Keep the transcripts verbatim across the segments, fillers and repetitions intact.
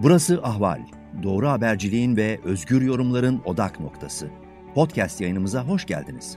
Burası Ahval. Doğru haberciliğin ve özgür yorumların odak noktası. Podcast yayınımıza hoş geldiniz.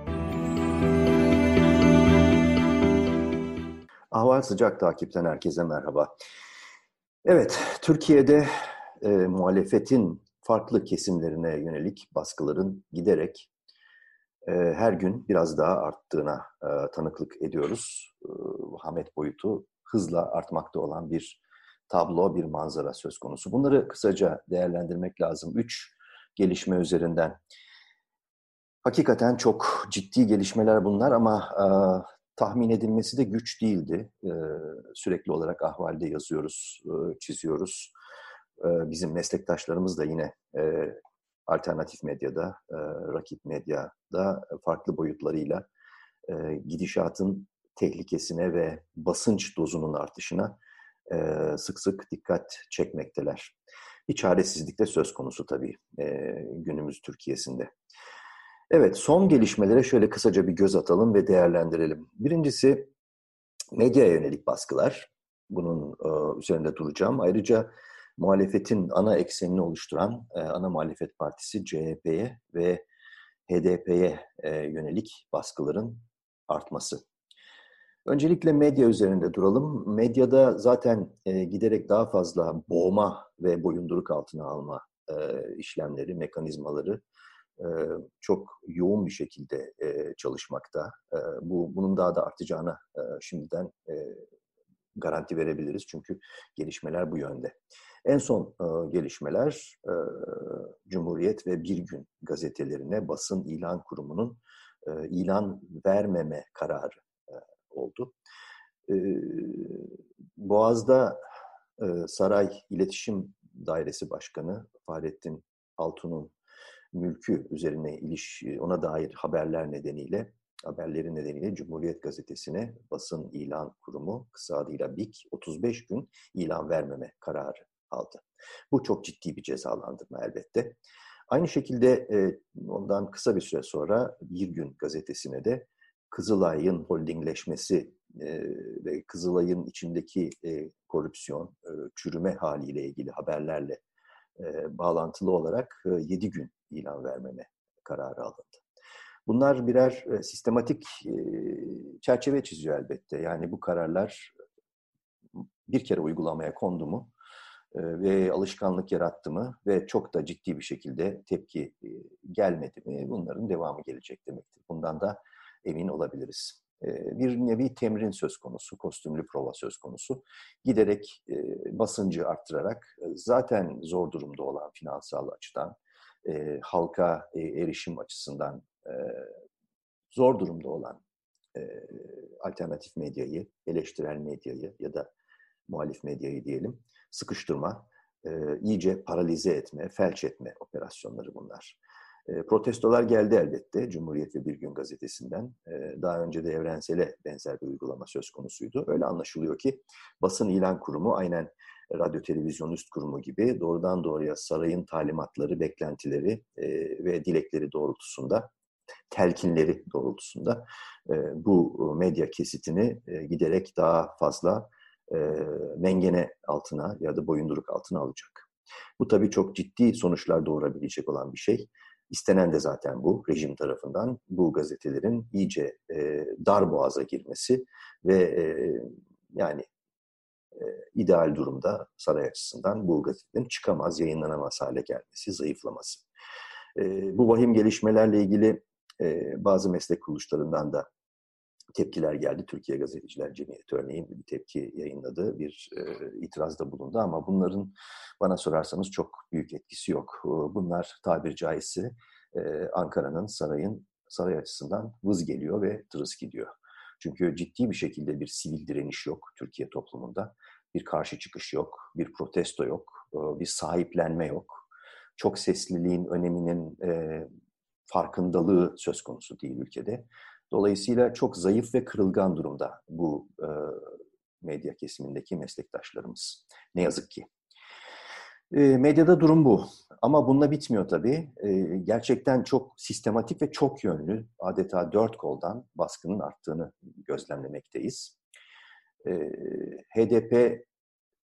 Ahval Sıcak Takip'ten herkese merhaba. Evet, Türkiye'de e, muhalefetin farklı kesimlerine yönelik baskıların giderek e, her gün biraz daha arttığına e, tanıklık ediyoruz. E, vahamet boyutu hızla artmakta olan bir tablo, bir manzara söz konusu. Bunları kısaca değerlendirmek lazım. Üç gelişme üzerinden. Hakikaten çok ciddi gelişmeler bunlar ama e, tahmin edilmesi de güç değildi. E, sürekli olarak Ahval'de yazıyoruz, e, çiziyoruz. E, bizim meslektaşlarımız da yine e, alternatif medyada, e, rakip medyada farklı boyutlarıyla e, gidişatın tehlikesine ve basınç dozunun artışına e, sık sık dikkat çekmekteler. Bir çaresizlik de söz konusu tabii e, günümüz Türkiye'sinde. Evet, son gelişmelere şöyle kısaca bir göz atalım ve değerlendirelim. Birincisi medyaya yönelik baskılar. Bunun e, üzerinde duracağım. Ayrıca muhalefetin ana eksenini oluşturan e, ana muhalefet partisi C H P'ye ve H D P'ye e, yönelik baskıların artması. Öncelikle medya üzerinde duralım. Medyada zaten e, giderek daha fazla boğma ve boyunduruk altına alma e, işlemleri, mekanizmaları çok yoğun bir şekilde çalışmakta. Bu bunun daha da artacağına şimdiden garanti verebiliriz çünkü gelişmeler bu yönde. En son gelişmeler Cumhuriyet ve Bir Gün gazetelerine Basın İlan Kurumu'nun ilan vermeme kararı oldu. Boğaz'da Saray İletişim Dairesi Başkanı Fahrettin Altun'un mülkü üzerine iliş ona dair haberler nedeniyle haberleri nedeniyle Cumhuriyet Gazetesi'ne Basın İlan Kurumu kısa adıyla B İK otuz beş gün ilan vermeme kararı aldı. Bu çok ciddi bir cezalandırma elbette. Aynı şekilde ondan kısa bir süre sonra Bir Gün Gazetesi'ne de Kızılay'ın holdingleşmesi ve Kızılay'ın içindeki korupsiyon, çürüme haliyle ilgili haberlerle bağlantılı olarak yedi gün ilan vermeme kararı alındı. Bunlar birer sistematik çerçeve çiziyor elbette. Yani bu kararlar bir kere uygulamaya kondu mu ve alışkanlık yarattı mı ve çok da ciddi bir şekilde tepki gelmedi mi bunların devamı gelecek demektir. Bundan da emin olabiliriz. Bir nevi temrin söz konusu, kostümlü prova söz konusu. Giderek basıncı arttırarak zaten zor durumda olan finansal açıdan, halka erişim açısından zor durumda olan alternatif medyayı, eleştirel medyayı ya da muhalif medyayı diyelim, sıkıştırma, iyice paralize etme, felç etme operasyonları bunlar. Protestolar geldi elbette Cumhuriyet ve Bir Gün gazetesinden. Daha önce de Evrensel'e benzer bir uygulama söz konusuydu. Öyle anlaşılıyor ki Basın İlan Kurumu aynen Radyo Televizyon Üst Kurumu gibi doğrudan doğruya sarayın talimatları, beklentileri ve dilekleri doğrultusunda, telkinleri doğrultusunda bu medya kesitini giderek daha fazla mengene altına ya da boyunduruk altına alacak. Bu tabii çok ciddi sonuçlar doğurabilecek olan bir şey. İstenen de zaten bu, rejim tarafından bu gazetelerin iyice e, dar boğaza girmesi ve e, yani e, ideal durumda saray açısından bu gazetelerin çıkamaz, yayınlanamaz hale gelmesi, zayıflaması. E, bu vahim gelişmelerle ilgili e, bazı meslek kuruluşlarından da tepkiler geldi. Türkiye Gazeteciler Cemiyeti örneğin bir tepki yayınladı, bir e, itirazda bulundu ama bunların bana sorarsanız çok büyük etkisi yok. Bunlar tabiri caizse e, Ankara'nın, sarayın, saray açısından vız geliyor ve tırıs gidiyor. Çünkü ciddi bir şekilde bir sivil direniş yok Türkiye toplumunda. Bir karşı çıkış yok, bir protesto yok, bir sahiplenme yok. Çok sesliliğin öneminin e, farkındalığı söz konusu değil ülkede. Dolayısıyla çok zayıf ve kırılgan durumda bu e, medya kesimindeki meslektaşlarımız. Ne yazık ki. E, medyada durum bu. Ama bununla bitmiyor tabii. E, gerçekten çok sistematik ve çok yönlü, adeta dört koldan baskının arttığını gözlemlemekteyiz. E, H D P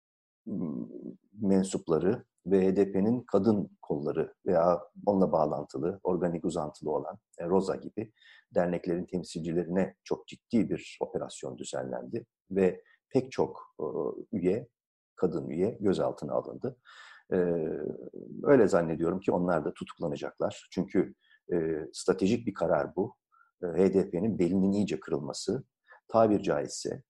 mensupları ve H D P'nin kadın kolları veya onunla bağlantılı, organik uzantılı olan Roza gibi derneklerin temsilcilerine çok ciddi bir operasyon düzenlendi ve pek çok üye, kadın üye gözaltına alındı. Öyle zannediyorum ki onlar da tutuklanacaklar. Çünkü stratejik bir karar bu. H D P'nin belinin iyice kırılması, tabir caizse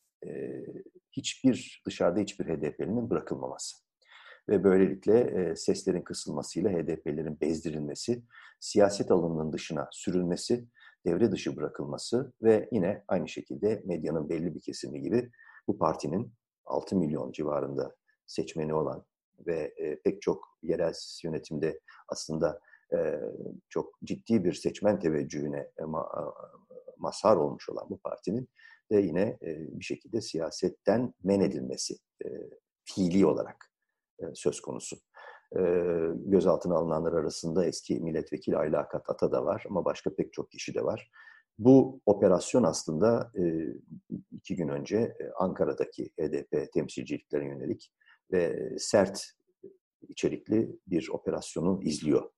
hiçbir dışarıda hiçbir H D P'linin bırakılmaması. Ve böylelikle e, seslerin kısılmasıyla H D P'lerin bezdirilmesi, siyaset alanının dışına sürülmesi, devre dışı bırakılması ve yine aynı şekilde medyanın belli bir kesimi gibi bu partinin altı milyon civarında seçmeni olan ve e, pek çok yerel yönetimde aslında e, çok ciddi bir seçmen teveccühüne e, ma, mazhar olmuş olan bu partinin de yine e, bir şekilde siyasetten men edilmesi e, fiili olarak söz konusu. Gözaltına alınanlar arasında eski milletvekili Ayla Akat Ata da var ama başka pek çok kişi de var. Bu operasyon aslında iki gün önce Ankara'daki H D P temsilciliklerine yönelik ve sert içerikli bir operasyonu izliyor.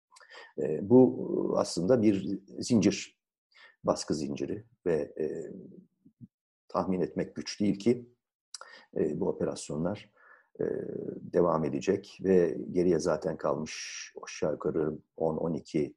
Bu aslında bir zincir, baskı zinciri ve tahmin etmek güç değil ki bu operasyonlar devam edecek ve geriye zaten kalmış aşağı yukarı on on iki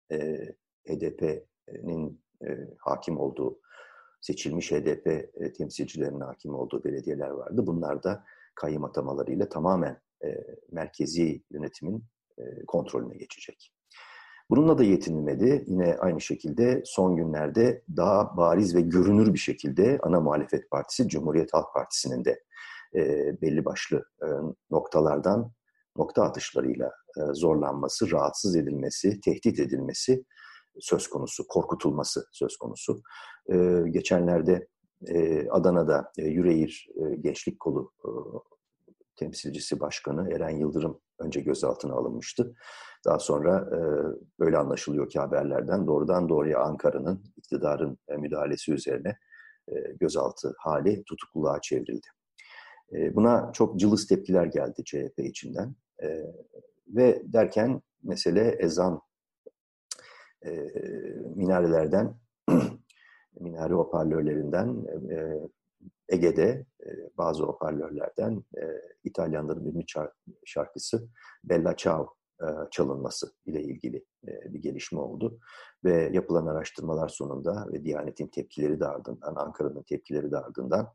H D P'nin hakim olduğu, seçilmiş H D P temsilcilerinin hakim olduğu belediyeler vardı. Bunlar da kayyım atamalarıyla tamamen merkezi yönetimin kontrolüne geçecek. Bununla da yetinilmedi. Yine aynı şekilde son günlerde daha bariz ve görünür bir şekilde ana muhalefet partisi Cumhuriyet Halk Partisi'nin de E, belli başlı e, noktalardan nokta atışlarıyla e, zorlanması, rahatsız edilmesi, tehdit edilmesi söz konusu, korkutulması söz konusu. E, geçenlerde e, Adana'da e, Yüreğir e, Gençlik Kolu e, temsilcisi başkanı Eren Yıldırım önce gözaltına alınmıştı. Daha sonra e, böyle anlaşılıyor ki haberlerden doğrudan doğruya Ankara'nın iktidarın e, müdahalesi üzerine e, gözaltı hali tutukluluğa çevrildi. Buna çok cılız tepkiler geldi C H P içinden. E, ve derken mesele ezan e, minarelerden, minare hoparlörlerinden, e, Ege'de e, bazı hoparlörlerden e, İtalyanların ünlü şarkısı Bella Ciao e, çalınması ile ilgili e, bir gelişme oldu. Ve yapılan araştırmalar sonunda ve Diyanet'in tepkileri de ardından, Ankara'nın tepkileri de ardından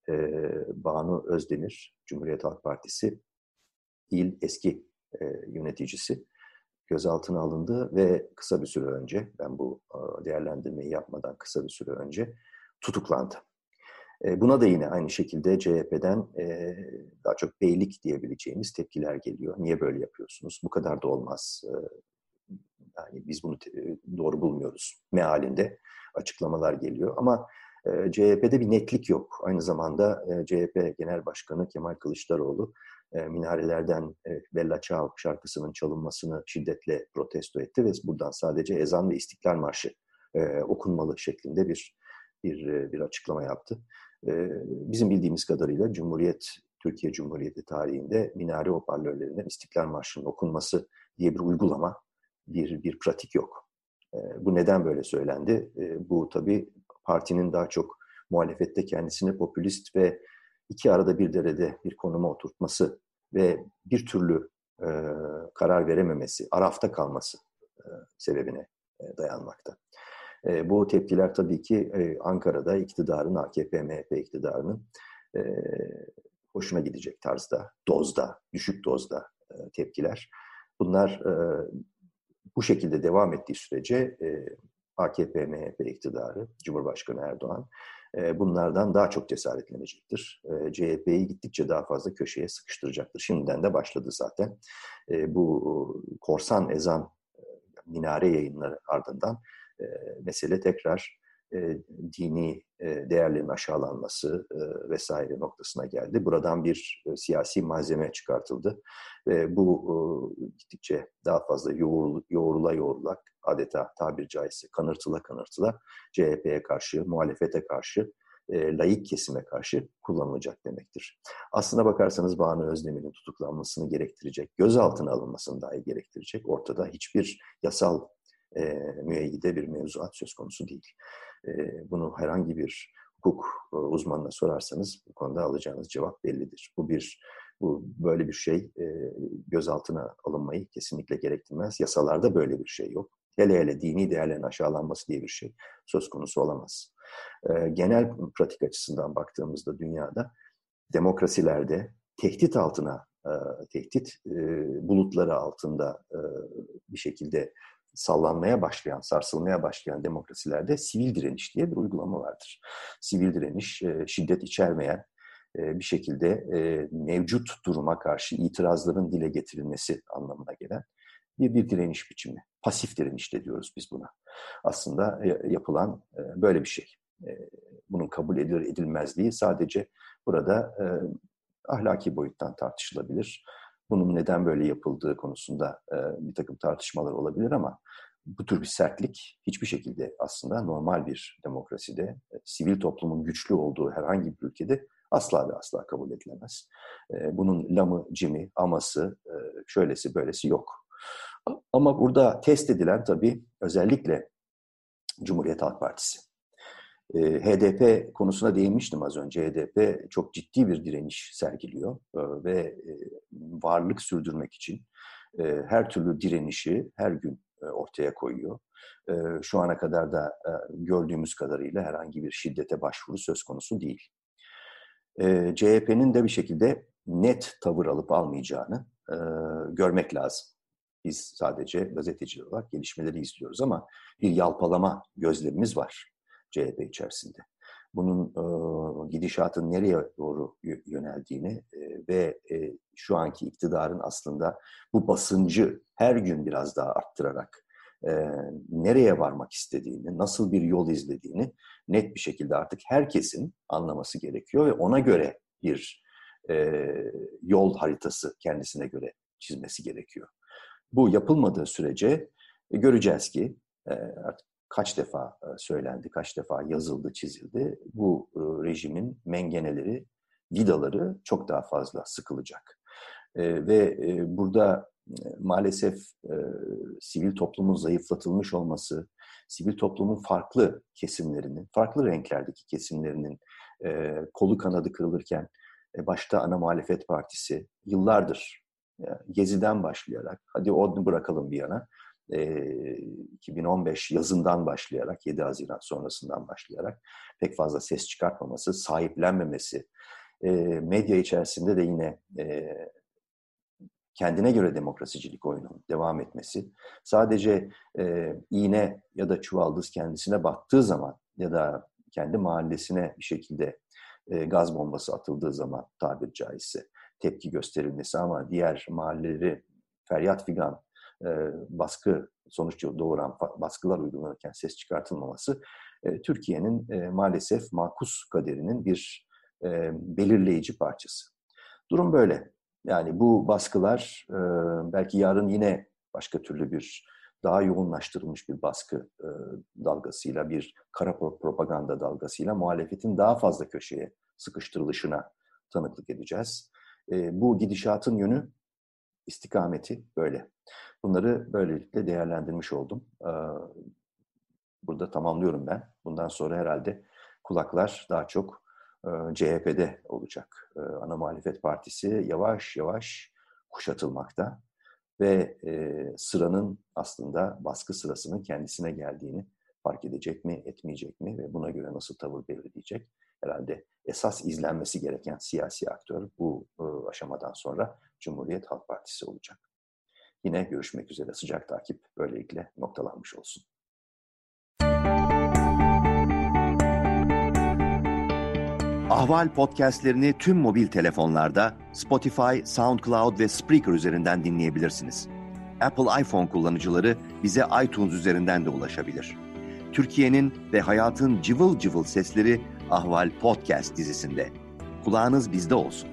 Banu Özdemir, Cumhuriyet Halk Partisi il eski e, yöneticisi gözaltına alındı ve kısa bir süre önce, ben bu e, değerlendirmeyi yapmadan kısa bir süre önce tutuklandı. E, buna da yine aynı şekilde C H P'den e, daha çok beylik diyebileceğimiz tepkiler geliyor. Niye böyle yapıyorsunuz? Bu kadar da olmaz. E, yani biz bunu te- doğru bulmuyoruz mealinde açıklamalar geliyor. Ama C H P'de bir netlik yok. Aynı zamanda C H P Genel Başkanı Kemal Kılıçdaroğlu minarelerden Bella Ciao şarkısının çalınmasını şiddetle protesto etti ve buradan sadece ezan ve İstiklal Marşı okunmalı şeklinde bir bir bir açıklama yaptı. Bizim bildiğimiz kadarıyla Cumhuriyet Türkiye Cumhuriyeti tarihinde minare hoparlörlerinden İstiklal Marşı'nın okunması diye bir uygulama, bir bir pratik yok. Bu neden böyle söylendi? Bu tabii partinin daha çok muhalefette kendisini popülist ve iki arada bir derede bir konuma oturtması ve bir türlü e, karar verememesi, arafta kalması e, sebebine e, dayanmakta. E, bu tepkiler tabii ki e, Ankara'da iktidarın, A K P M H P iktidarının e, hoşuna gidecek tarzda, dozda, düşük dozda e, tepkiler. Bunlar e, bu şekilde devam ettiği sürece e, A K P M H P iktidarı, Cumhurbaşkanı Erdoğan e, bunlardan daha çok cesaretlenecektir. E, C H P'yi gittikçe daha fazla köşeye sıkıştıracaktır. Şimdiden de başladı zaten. E, bu korsan ezan e, minare yayınları ardından e, mesele tekrar e, dini e, değerlerin aşağılanması e, vesaire noktasına geldi. Buradan bir e, siyasi malzeme çıkartıldı ve bu e, gittikçe daha fazla yoğrula yoğrula, yoğrula adeta tabir caizse kanırtıla kanırtıla C H P'ye karşı, muhalefete karşı e, laik kesime karşı kullanılacak demektir. Aslına bakarsanız Banu Özdemir'in tutuklanmasını gerektirecek, gözaltına alınmasını dahi gerektirecek ortada hiçbir yasal e, müeyyide bir mevzuat söz konusu değil. E, bunu herhangi bir hukuk e, uzmanına sorarsanız bu konuda alacağınız cevap bellidir. Bu bir bu böyle bir şey e, gözaltına alınmayı kesinlikle gerektirmez. Yasalarda böyle bir şey yok. Hele hele dini değerlerin aşağılanması diye bir şey söz konusu olamaz. E, genel pratik açısından baktığımızda dünyada demokrasilerde tehdit altına, e, tehdit e, bulutları altında e, bir şekilde sallanmaya başlayan, sarsılmaya başlayan demokrasilerde sivil direniş diye bir uygulama vardır. Sivil direniş, e, şiddet içermeyen, e, bir şekilde e, mevcut duruma karşı itirazların dile getirilmesi anlamına gelen bir, bir direniş biçimi. Pasif direniş de diyoruz biz buna. Aslında e, yapılan e, böyle bir şey. E, bunun kabul edilir edilmezliği sadece burada e, ahlaki boyuttan tartışılabilir. Bunun neden böyle yapıldığı konusunda e, bir takım tartışmalar olabilir ama bu tür bir sertlik hiçbir şekilde aslında normal bir demokraside, e, sivil toplumun güçlü olduğu herhangi bir ülkede asla ve asla kabul edilemez. E, bunun lamı, cimi, aması, e, şöylesi böylesi yok. Ama burada test edilen tabii özellikle Cumhuriyet Halk Partisi. H D P konusuna değinmiştim az önce. H D P çok ciddi bir direniş sergiliyor ve varlık sürdürmek için her türlü direnişi her gün ortaya koyuyor. Şu ana kadar da gördüğümüz kadarıyla herhangi bir şiddete başvuru söz konusu değil. C H P'nin de bir şekilde net tavır alıp almayacağını görmek lazım. Biz sadece gazeteciler olarak gelişmeleri izliyoruz ama bir yalpalama gözlemimiz var C H P içerisinde. Bunun e, gidişatın nereye doğru yöneldiğini e, ve e, şu anki iktidarın aslında bu basıncı her gün biraz daha arttırarak e, nereye varmak istediğini, nasıl bir yol izlediğini net bir şekilde artık herkesin anlaması gerekiyor ve ona göre bir e, yol haritası kendisine göre çizmesi gerekiyor. Bu yapılmadığı sürece e, göreceğiz ki e, artık kaç defa söylendi, kaç defa yazıldı, çizildi. Bu e, rejimin mengeneleri, vidaları çok daha fazla sıkılacak. E, ve e, burada e, maalesef e, sivil toplumun zayıflatılmış olması, sivil toplumun farklı kesimlerinin, farklı renklerdeki kesimlerinin e, kolu kanadı kırılırken e, başta ana muhalefet partisi yıllardır yani Gezi'den başlayarak, hadi onu bırakalım bir yana, iki bin on beş yazından başlayarak, yedi Haziran sonrasından başlayarak pek fazla ses çıkartmaması, sahiplenmemesi, medya içerisinde de yine kendine göre demokrasicilik oyunun devam etmesi, sadece iğne ya da çuvaldız kendisine battığı zaman ya da kendi mahallesine bir şekilde gaz bombası atıldığı zaman tabiri caizse tepki gösterilmesi ama diğer mahalleleri feryat figan baskı sonuç doğuran baskılar uygulanırken ses çıkartılmaması Türkiye'nin maalesef makus kaderinin bir belirleyici parçası. Durum böyle. Yani bu baskılar belki yarın yine başka türlü bir daha yoğunlaştırılmış bir baskı dalgasıyla, bir kara propaganda dalgasıyla muhalefetin daha fazla köşeye sıkıştırılışına tanıklık edeceğiz. Bu gidişatın yönü, istikameti böyle. Bunları böylelikle değerlendirmiş oldum. Burada tamamlıyorum ben. Bundan sonra herhalde kulaklar daha çok C H P'de olacak. Ana Muhalefet Partisi yavaş yavaş kuşatılmakta ve sıranın aslında baskı sırasının kendisine geldiğini fark edecek mi, etmeyecek mi ve buna göre nasıl tavır belirleyecek? Herhalde esas izlenmesi gereken siyasi aktör bu aşamadan sonra Cumhuriyet Halk Partisi olacak. Yine görüşmek üzere. Sıcak takip böylelikle noktalanmış olsun. Ahval podcastlerini tüm mobil telefonlarda Spotify, SoundCloud ve Spreaker üzerinden dinleyebilirsiniz. Apple iPhone kullanıcıları bize iTunes üzerinden de ulaşabilir. Türkiye'nin ve hayatın cıvıl cıvıl sesleri Ahval Podcast dizisinde. Kulağınız bizde olsun.